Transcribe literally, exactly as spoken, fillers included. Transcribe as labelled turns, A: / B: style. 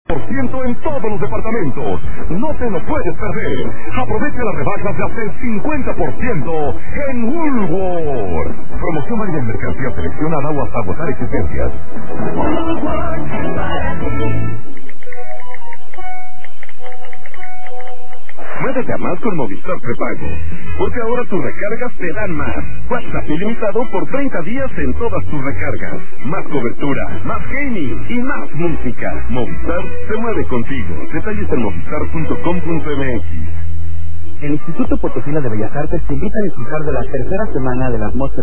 A: por ciento en todos los departamentos. No te lo puedes perder. Aprovecha las rebajas de hasta el cincuenta por ciento en Woolworth. Promoción válida en mercancía seleccionada o hasta agotar existencias. Muévete a más con Movistar Prepago, porque ahora tus recargas te dan más. WhatsApp ilimitado por treinta días en todas tus recargas. Más cobertura, más gaming y más música. Movistar se mueve contigo. Detalles en movistar punto com punto m x.
B: El Instituto Potosino de Bellas Artes te invita a disfrutar de la tercera semana de la atmósfera